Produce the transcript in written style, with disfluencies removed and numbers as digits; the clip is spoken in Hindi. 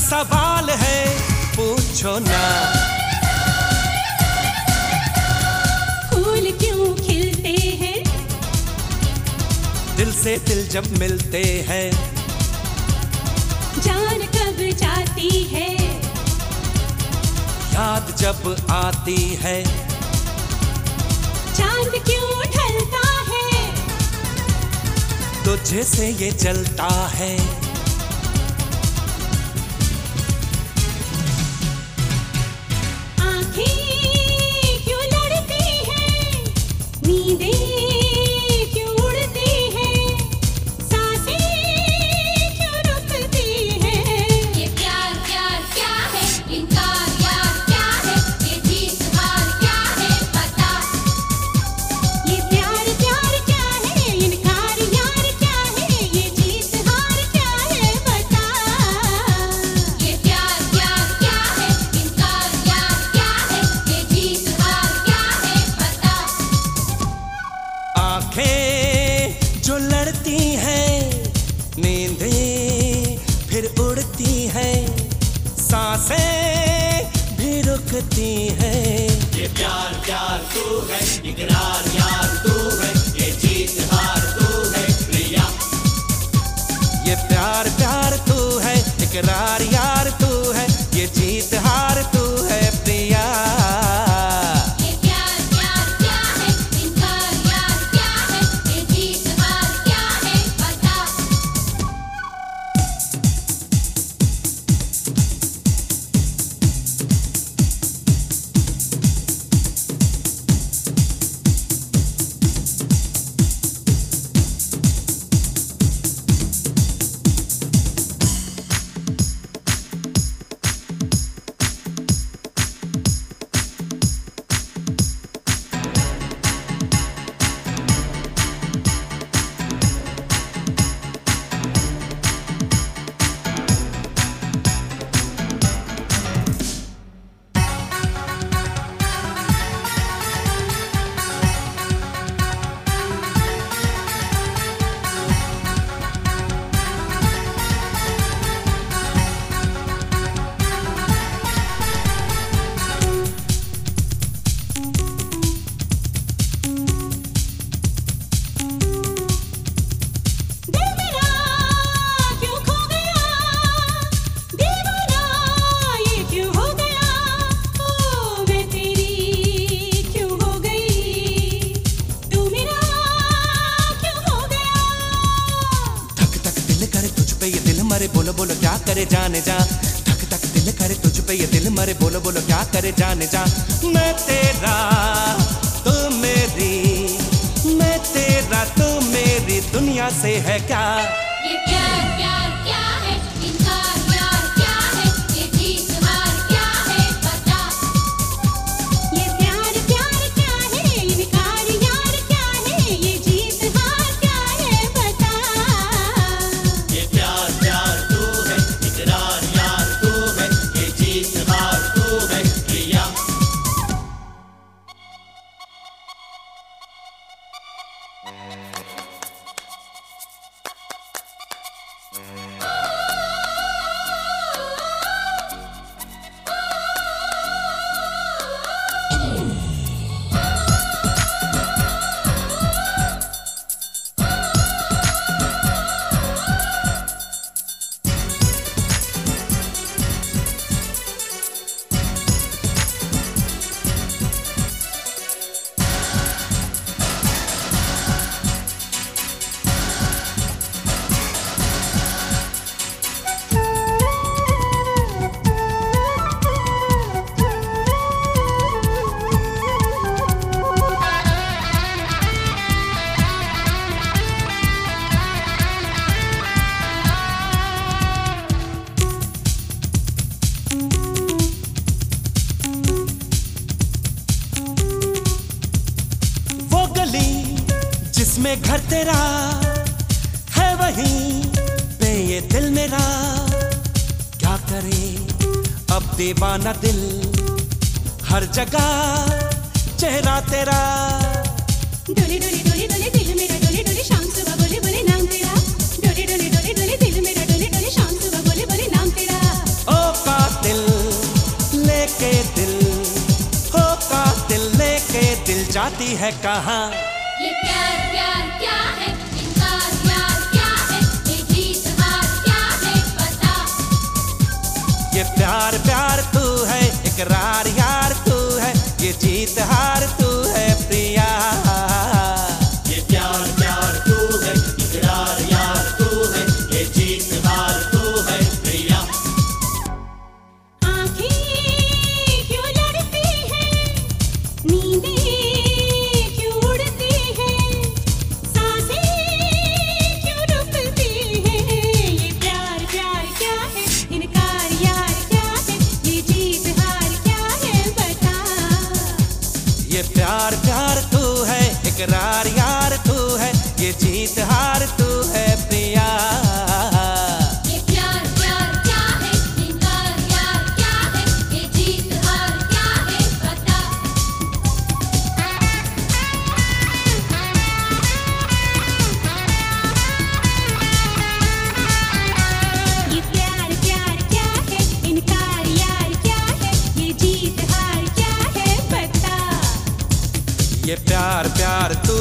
सवाल है पूछो ना। फूल क्यों खिलते हैं? दिल से दिल जब मिलते हैं। जान कब जाती है? याद जब आती है। चांद क्यों ढलता है? तुझे से ये जलता है। आँखें क्यों लड़ती हैं? नींदें क्यों उड़ती हैं? सांसें क्यों रुकती हैं? ये प्यार प्यार क्या है? इनकार यार क्या है? ये जीत हार क्या है? बता। ये प्यार प्यार क्या है? इनकार यार क्या है? ये जीत हार क्या है? बता। ये प्यार प्यार क्या है? इनकार यार क्या है? ये जीत हार क्या है? बता। आंखें जो लड़ती हैं, नींदें फिर उड़ती हैं, सांसें भी रुकती हैं। ये प्यार प्यार तू है, इकरार यार तू है, ये जीत हार तू है प्रिया। ये प्यार प्यार तू है, इकरार यार तू है, ये जीत हार तू है प्रिया। ये प्यार प्यार क्या है? इनकार यार क्या है? ये जीत हार क्या है? बता। दिल मेरा क्यों खो गया? दीवाना ये क्यों हो गया? ओ मैं तेरी क्यों हो गई? तू मेरा क्यों हो गया? धक धक दिल करे तुझ पे ये दिल मरे, बोलो बोलो क्या करे जाने जा। धक धक दिल करे तुझ पे ये दिल मरे, बोलो बोलो क्या करे जाने जा। मैं तेरा तू मेरी, मैं तेरा तू मेरी, दुनिया से है क्या। ये प्यार प्यार क्या है? इनकार यार क्या है? ये जीत हार क्या है? बता। ये प्यार प्यार क्या है? इनकार यार क्या है? ये जीत हार क्या है? बता। ये प्यार प्यार तू है, इकरार यार तू है, ये जीत हार तू है प्रिया। जिसमें घर तेरा है वहीं पे ये दिल मेरा। क्या करे अब दीवाना दिल, हर जगह चेहरा तेरा। डोले डोले डोले डोले दिल मेरा डोले डोले, शाम सुबह बोले बोले नाम तेरा। डोले डोले डोले डोले दिल मेरा डोले डोले, शाम सुबह बोले बोले नाम तेरा। ओ जाती है कहाँ। ये प्यार प्यार क्या है, इनकार यार क्या है, ये जीत हार क्या है बता। ये प्यार प्यार तू है, इकरार यार तू है, ये जीत हार तू है प्रिया। ये प्यार प्यार तू है, इकरार यार तू है, ये जीत हार तू है प्रिया। आँखें क्यों लड़ती हैं, नींदें क्यों उड़ती हैं, सांसें क्यों रुकती हैं। ये प्यार प्यार क्या है, इनकार यार क्या है, ये जीत हार क्या है बता। ये प्यार प्यार तू है, इकरार यार तू है, ये जीत हार तू है प्रिया। ये प्यार प्यार क्या है, इनकार यार क्या है, ये जीत हार क्या है बता। ये प्यार प्यार क्या है, इनकार यार क्या है, ये जीत हार क्या है बता। ये प्यार प्यार तू